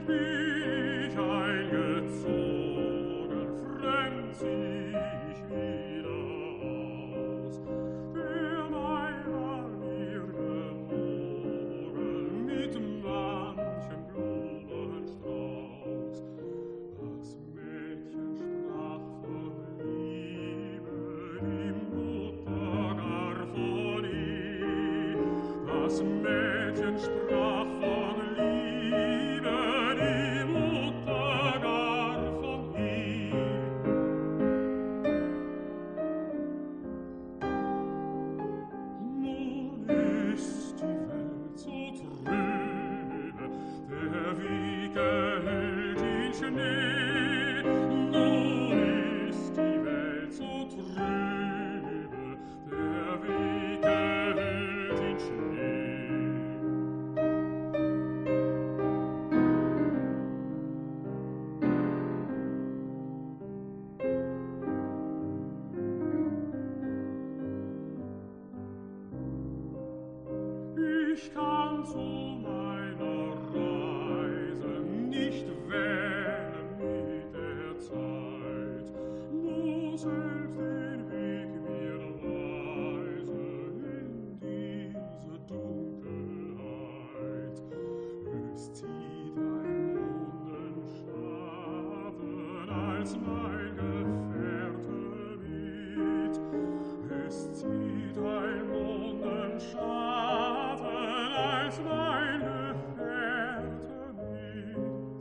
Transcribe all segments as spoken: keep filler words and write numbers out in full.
mich eingezogen, fremd zieh ich wieder aus. Der Weiher mir geboren, mit manchem Blumenstrauß. Das Mädchen sprach von Liebe, die Mutter gar von ihm. Das Mädchen sprach von Liebe, die Mutter gar von ihm. Nun ist die Welt so trübe, der Wiege hält in Schnee. Nun ist die Welt so trübe, der Wiege hält in Schnee. Ich kann zu meiner Reise nicht wählen mit der Zeit, muss selbst den Weg mir weise in diese Dunkelheit. Es zieht ein Mondenschatten als mein Gefährte mit. Es zieht ein Mondenschatten als mein Gefährte mit.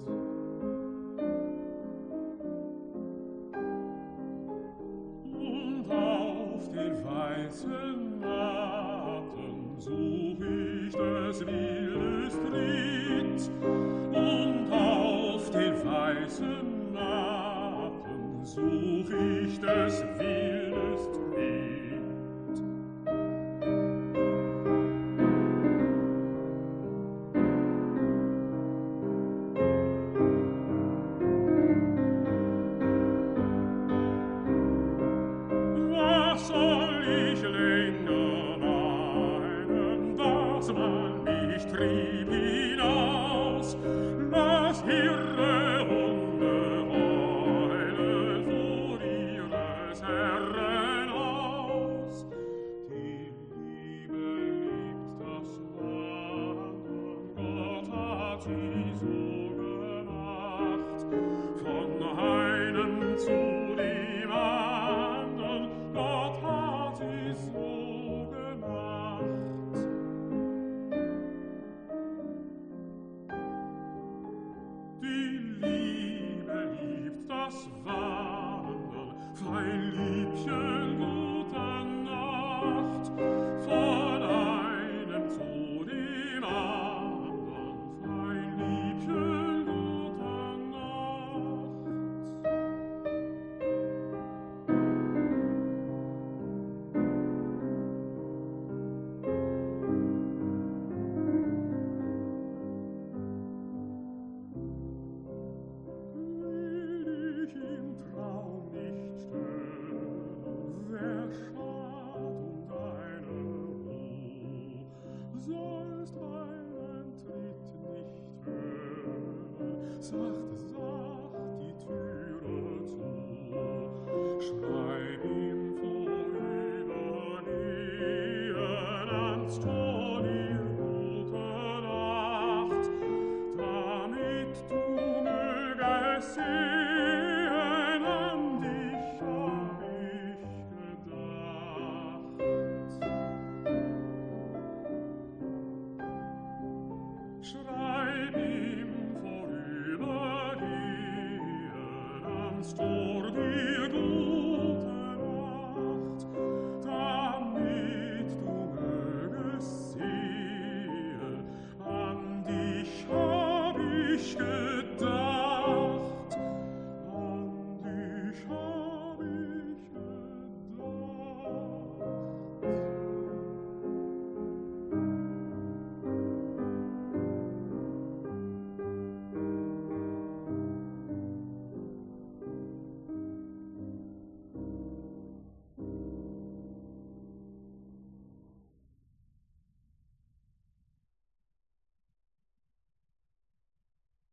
Und auf den weißen Matten such ich des Wildes Tritt. Und auf den weißen Matten such ich des Wildes Tritt. Was soll ich länger weinen, dass man mich trieb hinaus? Lass irre Hunde heulen vor ihres Herren Haus. Die Liebe liebt das Wandern, Gott hat sie so gemacht. Von einem zu dem anderen, Gott hat sie so gemacht. Die Liebe liebt das Wandern, fein Liebchen, gute Nacht. Von einem zu dem anderen, fein Liebchen, gute Nacht. Will ich im Traum nicht stören, wer schad um deine Ruh? Sollst einen Tritt nicht hören, sacht, sacht die Türe zu. Schreib ihm vorübergehen ans Tor die gute Nacht, damit du mögest sehen, an dich hab ich gedacht. Schreib ihm vorübergehen ans Tor die gute Nacht, damit du mögest sehen, an dich hab ich gedacht.